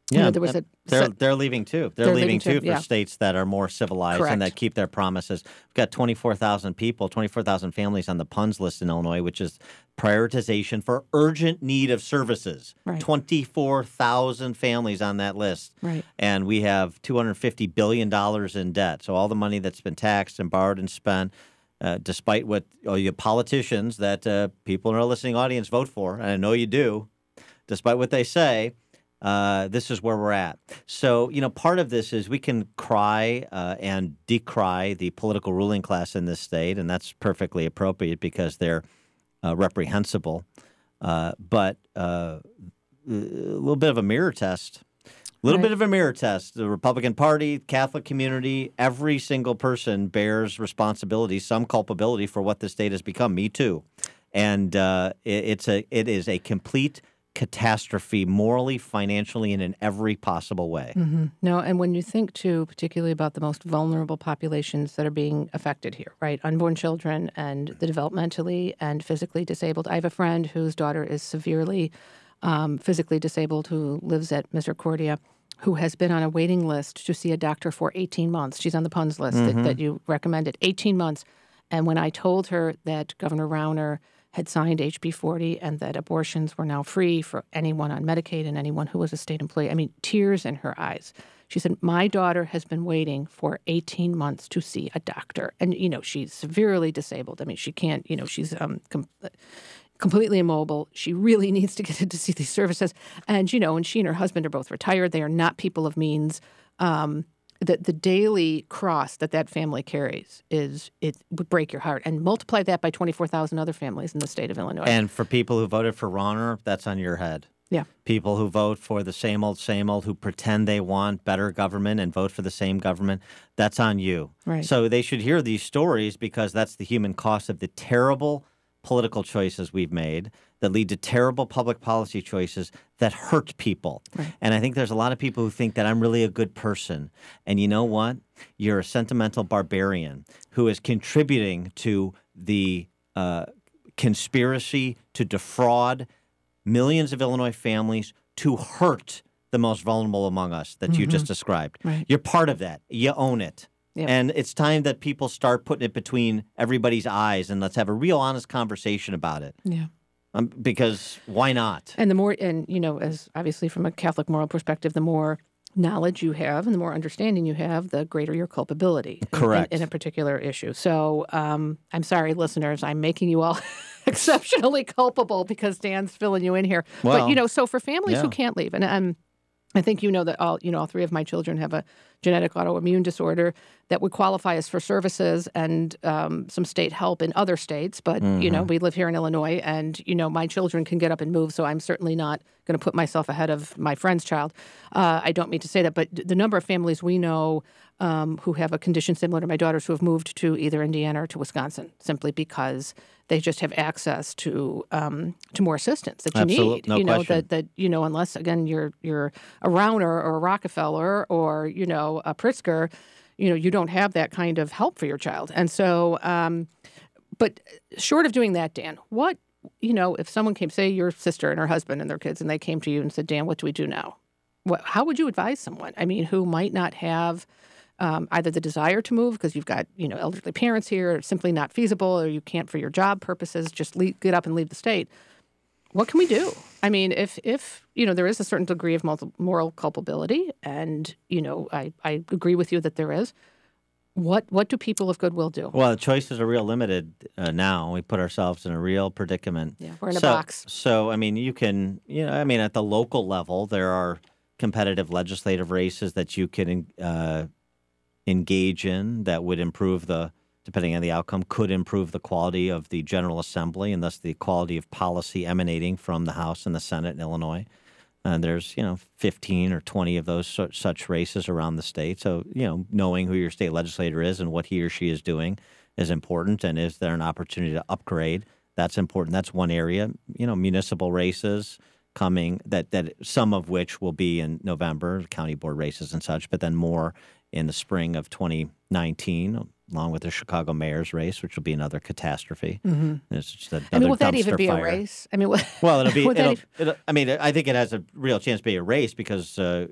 Yeah, there was they're leaving too. They're leaving too for states that are more civilized Correct. and that keep their promises. We've got 24,000 people, 24,000 families on the PUNS list in Illinois, which is prioritization for urgent need of services. Right. 24,000 families on that list. Right. And we have $250 billion in debt. So all the money that's been taxed and borrowed and spent, despite what you politicians that people in our listening audience vote for, and I know you do, despite what they say, this is where we're at. So, part of this is we can cry and decry the political ruling class in this state, and that's perfectly appropriate because they're reprehensible. But a little bit of a mirror test. Bit of a mirror test. The Republican Party, Catholic community, every single person bears responsibility, some culpability for what the state has become. Me too. And it is a complete catastrophe morally, financially, and in every possible way. Mm-hmm. No, and when you think, too, particularly about the most vulnerable populations that are being affected here, right? Unborn children and the developmentally and physically disabled. I have a friend whose daughter is severely physically disabled who lives at Misericordia, who has been on a waiting list to see a doctor for 18 months. She's on the PUNS list that you recommended, 18 months. And when I told her that Governor Rauner had signed HB 40 and that abortions were now free for anyone on Medicaid and anyone who was a state employee. I mean, tears in her eyes. She said, my daughter has been waiting for 18 months to see a doctor. And, she's severely disabled. I mean, she can't, she's completely immobile. She really needs to get in to see these services. And, and she and her husband are both retired. They are not people of means. The daily cross that family carries it would break your heart, and multiply that by 24,000 other families in the state of Illinois. And for people who voted for Rauner, that's on your head. Yeah. People who vote for the same old, who pretend they want better government and vote for the same government, that's on you. Right. So they should hear these stories because that's the human cost of the terrible political choices we've made that lead to terrible public policy choices that hurt people. Right. And I think there's a lot of people who think that I'm really a good person. And you know what? You're a sentimental barbarian who is contributing to the conspiracy to defraud millions of Illinois families, to hurt the most vulnerable among us that you just described. Right. You're part of that. You own it. Yep. And it's time that people start putting it between everybody's eyes and let's have a real honest conversation about it. Yeah. Because why not? And as obviously from a Catholic moral perspective, the more knowledge you have and the more understanding you have, the greater your culpability. Correct. In a particular issue. So I'm sorry, listeners, I'm making you all exceptionally culpable because Dan's filling you in here. Well, but, so for families who can't leave, and I think that all three of my children have a genetic autoimmune disorder that would qualify us for services and some state help in other states. But, we live here in Illinois and, my children can get up and move. So I'm certainly not going to put myself ahead of my friend's child. I don't mean to say that, but the number of families we know who have a condition similar to my daughter's who have moved to either Indiana or to Wisconsin simply because they just have access to more assistance that you need. No question. That unless again you're a Rauner or a Rockefeller or a Pritzker, you don't have that kind of help for your child. And so, but short of doing that, Dan, what if someone came, say your sister and her husband and their kids, and they came to you and said, Dan, what do we do now? How would you advise someone? I mean, who might not have either the desire to move because you've got elderly parents here, or simply not feasible, or you can't for your job purposes just get up and leave the state. What can we do? I mean, if there is a certain degree of moral culpability, and I agree with you that there is. What do people of goodwill do? Well, the choices are real limited now. We put ourselves in a real predicament. Yeah, we're in a box. So I mean, you can at the local level, there are competitive legislative races that you can engage in that would improve depending on the outcome, could improve the quality of the General Assembly and thus the quality of policy emanating from the House and the Senate in Illinois. And there's, 15 or 20 of those such races around the state. So, knowing who your state legislator is and what he or she is doing is important. And is there an opportunity to upgrade? That's important. That's one area. Municipal races coming, that some of which will be in November, county board races and such, but then more in the spring of 2019. along with the Chicago mayor's race, which will be another catastrophe. It's just will that even be a race? Well, it'll be. I think it has a real chance to be a race because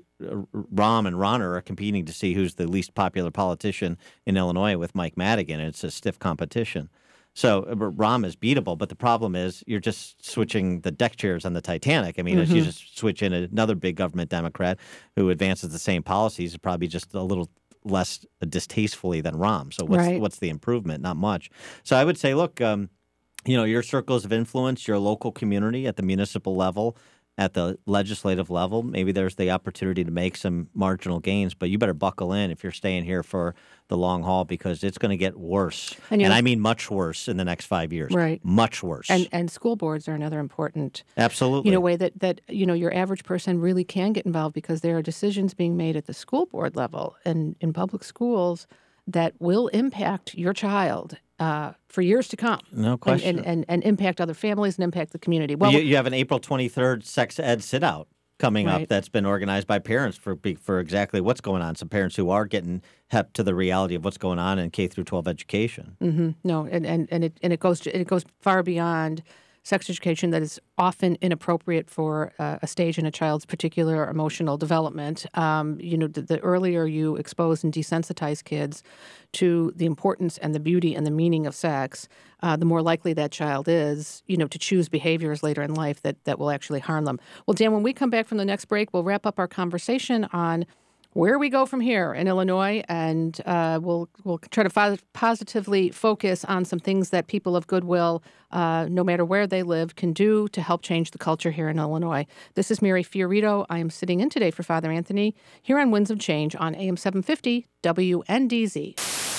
Rahm and Rauner are competing to see who's the least popular politician in Illinois with Mike Madigan. And it's a stiff competition. So Rahm is beatable, but the problem is you're just switching the deck chairs on the Titanic. If you just switch in another big government Democrat who advances the same policies, probably just a little less distastefully than Rahm. So what's the improvement? Not much. So I would say, look, your circles of influence, your local community at the municipal level, at the legislative level, maybe there's the opportunity to make some marginal gains, but you better buckle in if you're staying here for the long haul because it's going to get worse. And I mean much worse in the next 5 years. Right. Much worse. And school boards are another important absolutely way that your average person really can get involved because there are decisions being made at the school board level and in public schools that will impact your child for years to come. No question. And impact other families and impact the community. Well, you have an April 23rd sex ed sit-out coming up that's been organized by parents for exactly what's going on. Some parents who are getting hep to the reality of what's going on in K through 12 education. Mm-hmm. No, and it goes far beyond sex education that is often inappropriate for a stage in a child's particular emotional development. The earlier you expose and desensitize kids to the importance and the beauty and the meaning of sex, the more likely that child is, to choose behaviors later in life that will actually harm them. Well, Dan, when we come back from the next break, we'll wrap up our conversation on where we go from here in Illinois, and we'll try to positively focus on some things that people of goodwill, no matter where they live, can do to help change the culture here in Illinois. This is Mary Fiorito. I am sitting in today for Father Anthony here on Winds of Change on AM 750 WNDZ.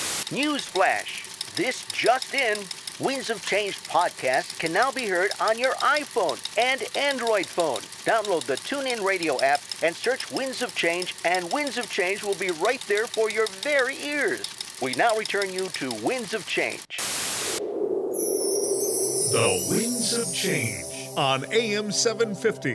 Newsflash! This just in. Winds of Change podcast can now be heard on your iPhone and Android phone. Download the TuneIn Radio app and search Winds of Change, and Winds of Change will be right there for your very ears. We now return you to Winds of Change. The Winds of Change on AM 750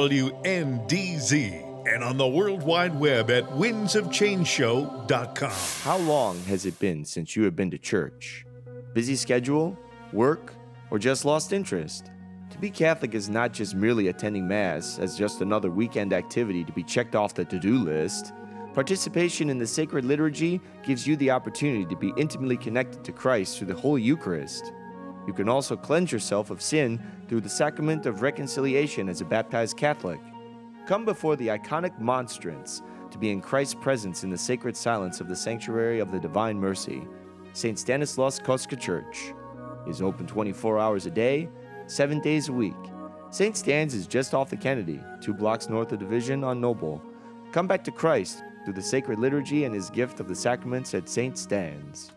WNDZ and on the World Wide Web at windsofchangeshow.com. How long has it been since you have been to church? Busy schedule, work, or just lost interest? To be Catholic is not just merely attending Mass as just another weekend activity to be checked off the to-do list. Participation in the sacred liturgy gives you the opportunity to be intimately connected to Christ through the Holy Eucharist. You can also cleanse yourself of sin through the sacrament of reconciliation as a baptized Catholic. Come before the iconic monstrance to be in Christ's presence in the sacred silence of the Sanctuary of the Divine Mercy. St. Stanislaus Kostka Church is open 24 hours a day, 7 days a week. St. Stan's is just off the Kennedy, 2 blocks north of Division on Noble. Come back to Christ through the sacred liturgy and his gift of the sacraments at St. Stan's.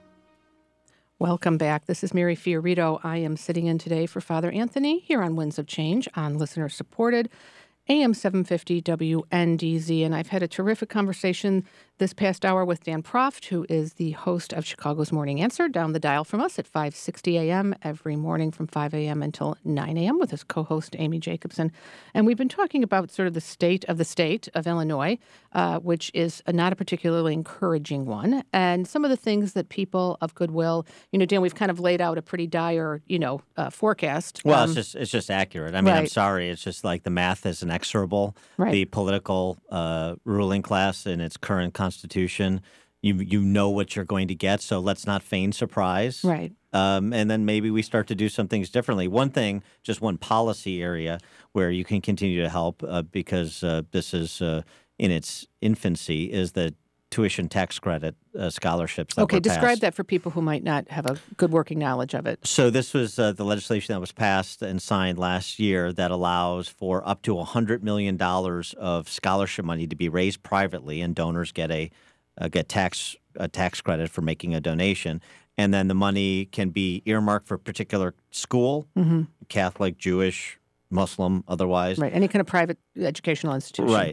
Welcome back. This is Mary Fiorito. I am sitting in today for Father Anthony here on Winds of Change on listener-supported AM 750 WNDZ, and I've had a terrific conversation this past hour with Dan Proft, who is the host of Chicago's Morning Answer, down the dial from us at 5:60 a.m. every morning from 5 a.m. until 9 a.m. with his co-host Amy Jacobson. And we've been talking about sort of the state of Illinois, which is not a particularly encouraging one, and some of the things that people of goodwill, Dan, we've kind of laid out a pretty dire, forecast. Well, it's just accurate. I mean, right. I'm sorry, it's just like the math is inexorable. Right. The political ruling class in its current constitution, you know what you're going to get, so let's not feign surprise. Right. And then maybe we start to do some things differently. One thing, just one policy area where you can continue to help because this is in its infancy is the tuition tax credit scholarships that were passed. Describe that for people who might not have a good working knowledge of it. So this was the legislation that was passed and signed last year that allows for up to $100 million of scholarship money to be raised privately, and donors get a tax credit for making a donation. And then the money can be earmarked for a particular school, Catholic, Jewish, Muslim, otherwise. Right, any kind of private educational institution. Right,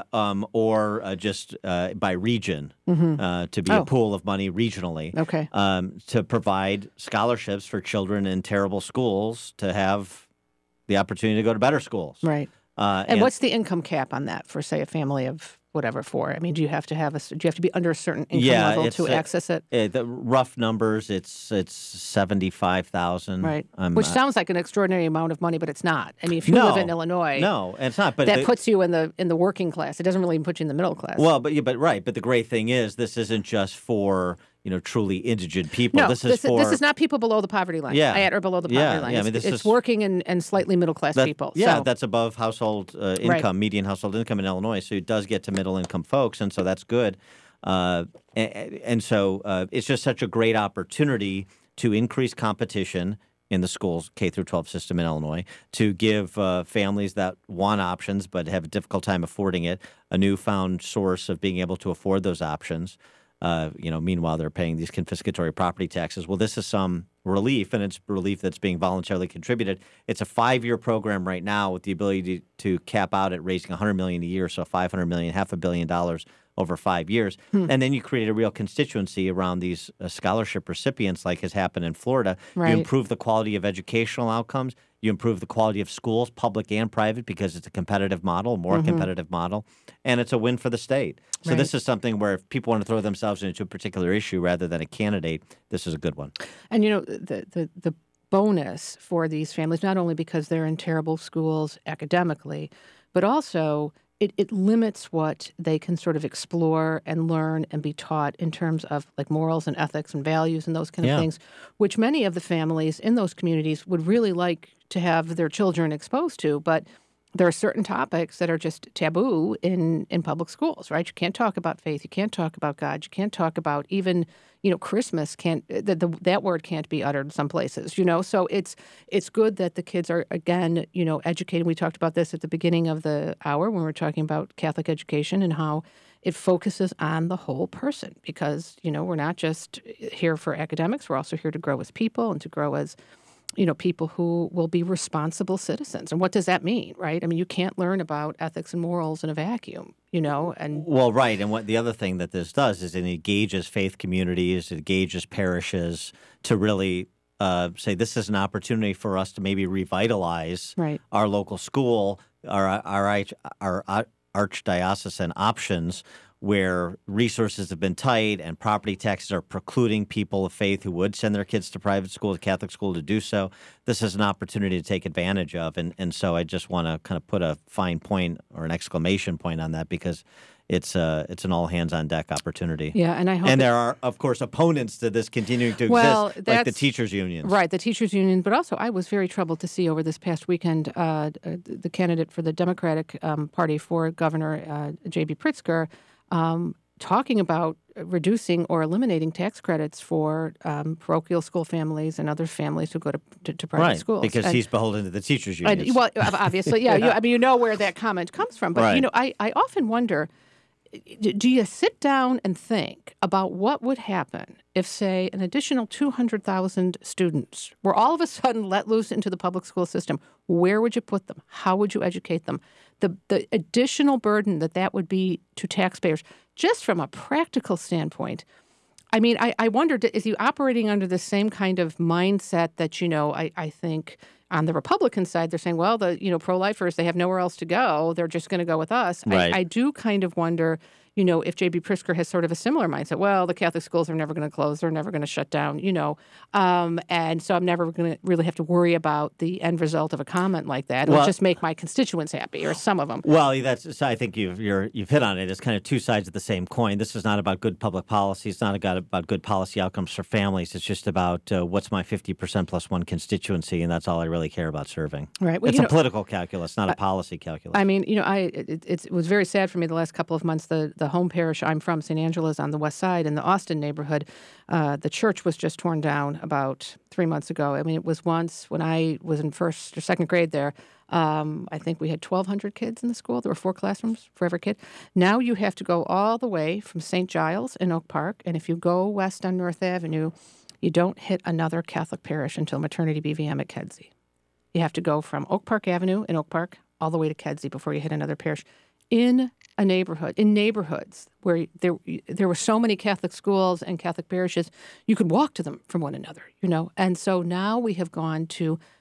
or just by region, to be a pool of money regionally. Okay. To provide scholarships for children in terrible schools to have the opportunity to go to better schools. Right. And what's the income cap on that for, say, a family of whatever for? I mean, do you have to be under a certain income level to access it? The rough numbers, it's $75,000. Right. Which sounds like an extraordinary amount of money, but it's not. I mean, if you live in Illinois, no, it's not. But that puts you in the working class. It doesn't really put you in the middle class. Well, but the great thing is this isn't just for truly indigent people. No, this is not people below the poverty line. Or below the poverty line. Yeah, I mean, it's working and slightly middle class people. Yeah, that's above household income, median household income in Illinois. So it does get to middle income folks, and so that's good. And so it's just such a great opportunity to increase competition in the schools, K through 12 system in Illinois, to give families that want options but have a difficult time affording it a newfound source of being able to afford those options. Meanwhile, they're paying these confiscatory property taxes. Well, this is some relief, and it's relief that's being voluntarily contributed. It's a 5-year program right now with the ability to cap out at raising $100 million a year, so $500 million, $500 million over 5 years. And then you create a real constituency around these scholarship recipients like has happened in Florida. Right. You improve the quality of educational outcomes. You improve the quality of schools, public and private, because it's a competitive model, more competitive model, and it's a win for the state. So this is something where if people want to throw themselves into a particular issue rather than a candidate, this is a good one. And, the bonus for these families, not only because they're in terrible schools academically, but also it limits what they can sort of explore and learn and be taught in terms of like morals and ethics and values and those kind of things, which many of the families in those communities would really like to have their children exposed to. But there are certain topics that are just taboo in public schools, right? You can't talk about faith. You can't talk about God. You can't talk about even, Christmas. That word can't be uttered some places, So it's good that the kids are, again, educated. We talked about this at the beginning of the hour when we were talking about Catholic education and how it focuses on the whole person because, we're not just here for academics. We're also here to grow as people and to grow as people who will be responsible citizens. And what does that mean, right? I mean, you can't learn about ethics and morals in a vacuum, and... Well, right. And what the other thing that this does is it engages faith communities, it engages parishes to really say this is an opportunity for us to maybe revitalize our local school, our archdiocesan options, where resources have been tight and property taxes are precluding people of faith who would send their kids to private school, to Catholic school, to do so. This is an opportunity to take advantage of. And so I just want to kind of put a fine point or an exclamation point on that because it's an all-hands-on-deck opportunity. Yeah, and I hope... And there are, of course, opponents to this continuing to exist, like the teachers' unions. Right, the teachers' union. But also, I was very troubled to see over this past weekend the candidate for the Democratic Party for Governor, J.B. Pritzker, talking about reducing or eliminating tax credits for parochial school families and other families who go to private schools. Because he's beholden to the teachers' unions. Well, obviously, yeah. You know where that comment comes from. But, I often wonder, do you sit down and think about what would happen if, say, an additional 200,000 students were all of a sudden let loose into the public school system? Where would you put them? How would you educate them? The additional burden that would be to taxpayers, just from a practical standpoint. I mean, I wondered, is he operating under the same kind of mindset that, I think on the Republican side, they're saying, well, the, pro-lifers, they have nowhere else to go. They're just going to go with us. Right. I do kind of wonder, if J.B. Pritzker has sort of a similar mindset. Well, the Catholic schools are never going to close. They're never going to shut down, and so I'm never going to really have to worry about the end result of a comment like that. It'll just make my constituents happy, or some of them. Well, I think you've hit on it. It's kind of two sides of the same coin. This is not about good public policy. It's not about good policy outcomes for families. It's just about what's my 50% plus one constituency, and that's all I really care about serving. Right. Well, it's a political calculus, not a policy calculus. I mean, it was very sad for me the last couple of months. The home parish I'm from, St. Angela's on the west side in the Austin neighborhood, the church was just torn down about 3 months ago. I mean, it was once when I was in first or second grade there, I think we had 1,200 kids in the school. There were 4 classrooms for every kid. Now you have to go all the way from St. Giles in Oak Park, and if you go west on North Avenue, you don't hit another Catholic parish until Maternity BVM at Kedzie. You have to go from Oak Park Avenue in Oak Park all the way to Kedzie before you hit another parish. In neighborhoods where there were so many Catholic schools and Catholic parishes, you could walk to them from one another, And so now we have gone to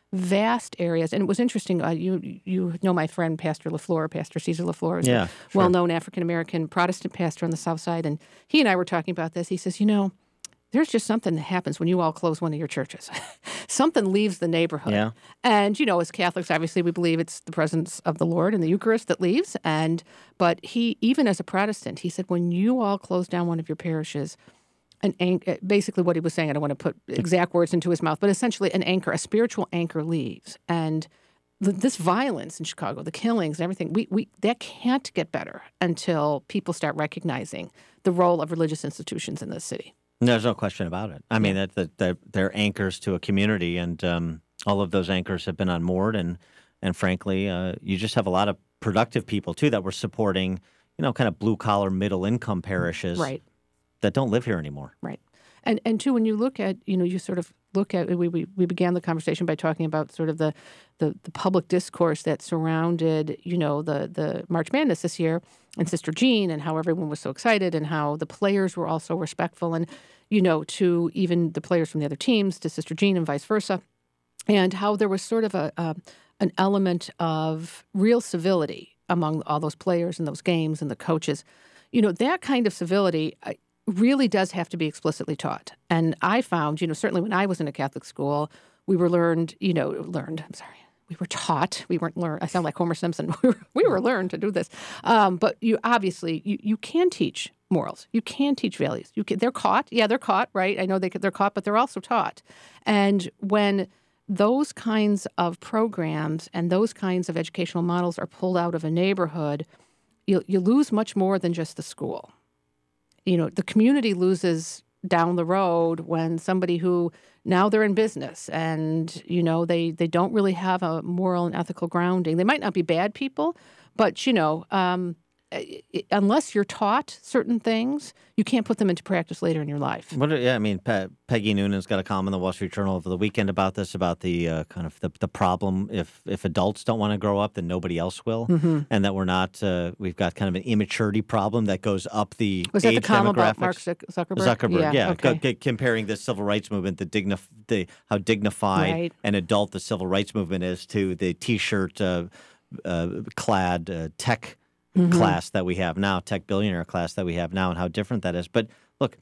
vast areas. And it was interesting. You know my friend, Pastor LaFleur, Pastor Caesar LaFleur, is a sure. well-known African-American Protestant pastor on the South Side. And he and I were talking about this. He says, there's just something that happens when you all close one of your churches. Something leaves the neighborhood. Yeah. And, as Catholics, obviously, we believe it's the presence of the Lord and the Eucharist that leaves. But he, even as a Protestant, he said, when you all close down one of your parishes, basically what he was saying, I don't want to put exact words into his mouth, but essentially a spiritual anchor leaves. And this violence in Chicago, the killings and everything, that can't get better until people start recognizing the role of religious institutions in this city. There's no question about it. I mean, they're anchors to a community, and all of those anchors have been unmoored. And frankly, you just have a lot of productive people, too, that were supporting, kind of blue-collar, middle-income parishes that don't live here anymore. Right. And too, when you look at, you sort of look at, we began the conversation by talking about sort of the public discourse that surrounded, the March Madness this year and Sister Jean, and how everyone was so excited, and how the players were also respectful, and, to even the players from the other teams to Sister Jean and vice versa, and how there was sort of an element of real civility among all those players and those games and the coaches. That kind of civility really does have to be explicitly taught. And I found, certainly when I was in a Catholic school, we were we were taught. We weren't learned. I sound like Homer Simpson. We were learned to do this. But you obviously, you can teach morals. You can teach values. They're caught. Yeah, they're caught, right? I know they're caught, but they're also taught. And when those kinds of programs and those kinds of educational models are pulled out of a neighborhood, you lose much more than just the school. The community loses down the road when somebody who now they're in business and, they don't really have a moral and ethical grounding. They might not be bad people, but, unless you're taught certain things, you can't put them into practice later in your life. Peggy Noonan's got a column in the Wall Street Journal over the weekend about this, about the kind of the problem if adults don't want to grow up, then nobody else will, and that we're not. We've got kind of an immaturity problem that goes up the Was that age the column demographics. about Mark Zuckerberg? Yeah. Okay. Comparing the civil rights movement, how dignified and adult the civil rights movement is to the T-shirt clad tech class that we have now, tech billionaire class that we have now, and how different that is. But look,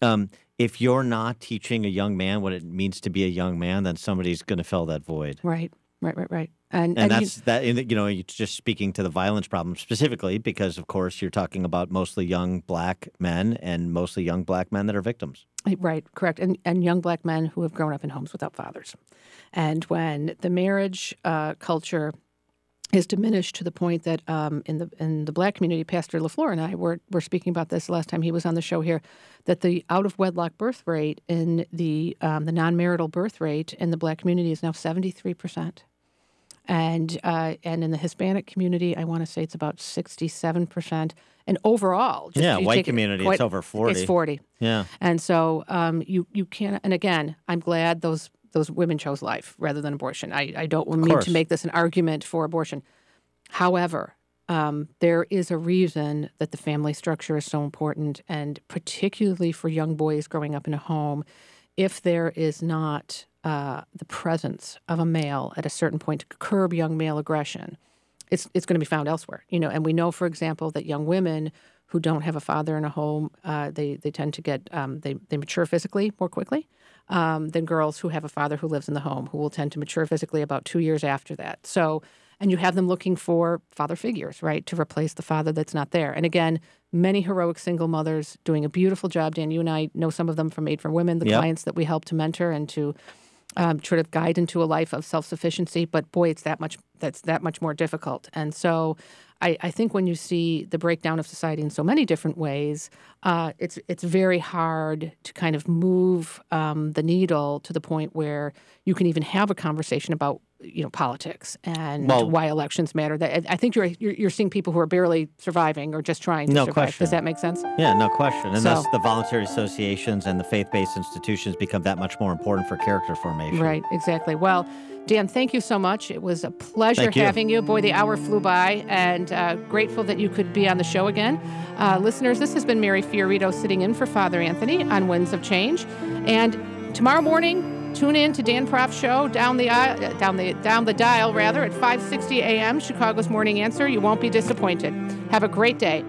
if you're not teaching a young man what it means to be a young man, then somebody's going to fill that void. Right. And that's just speaking to the violence problem specifically, because of course you're talking about mostly young black men and mostly young black men that are victims. Right, correct. And young black men who have grown up in homes without fathers. And when the marriage culture is diminished to the point that in the black community, Pastor LaFleur and I were speaking about this last time he was on the show here, that the out-of-wedlock birth rate in the non-marital birth rate in the black community is now 73%. And in the Hispanic community, I want to say it's about 67%. And overall, white community, it's over 40. It's 40. Yeah. And so you can't, and again, I'm glad those women chose life rather than abortion. I don't mean to make this an argument for abortion. However, there is a reason that the family structure is so important, and particularly for young boys growing up in a home, if there is not the presence of a male at a certain point to curb young male aggression, it's going to be found elsewhere. And we know, for example, that young women who don't have a father in a home, they tend to get they mature physically more quickly than girls who have a father who lives in the home, who will tend to mature physically about 2 years after that. So, and you have them looking for father figures, right, to replace the father that's not there. And again, many heroic single mothers doing a beautiful job. Dan, you and I know some of them from Made for Women, the clients that we help to mentor and to sort of guide into a life of self-sufficiency. But boy, that's that much more difficult. And so I think when you see the breakdown of society in so many different ways, it's very hard to kind of move the needle to the point where you can even have a conversation about politics and why elections matter. I think you're seeing people who are barely surviving or just trying to survive. Question. Does that make sense? Yeah, no question. And thus the voluntary associations and the faith-based institutions become that much more important for character formation. Right, exactly. Well, Dan, thank you so much. It was a pleasure having you. Boy, the hour flew by, and grateful that you could be on the show again. Listeners, this has been Mary Fiorito sitting in for Father Anthony on Winds of Change. And tomorrow morning, Tune in to Dan Proft Show down the dial rather at 5:60 a.m. Chicago's Morning Answer. You won't be disappointed. Have a great day.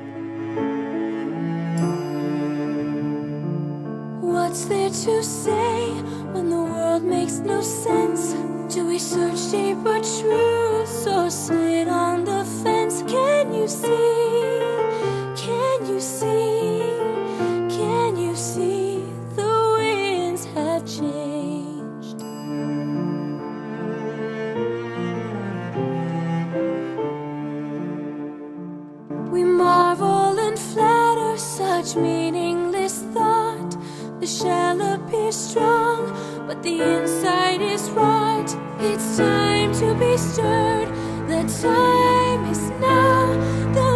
What's there to say when the world makes no sense? Do we search deeper truths or sit on the fence? Can you see? Can you see? Can you see the winds have changed? We marvel and flatter such meaningless thought. The shell appears strong, but the inside is rot. It's time to be stirred. The time is now. The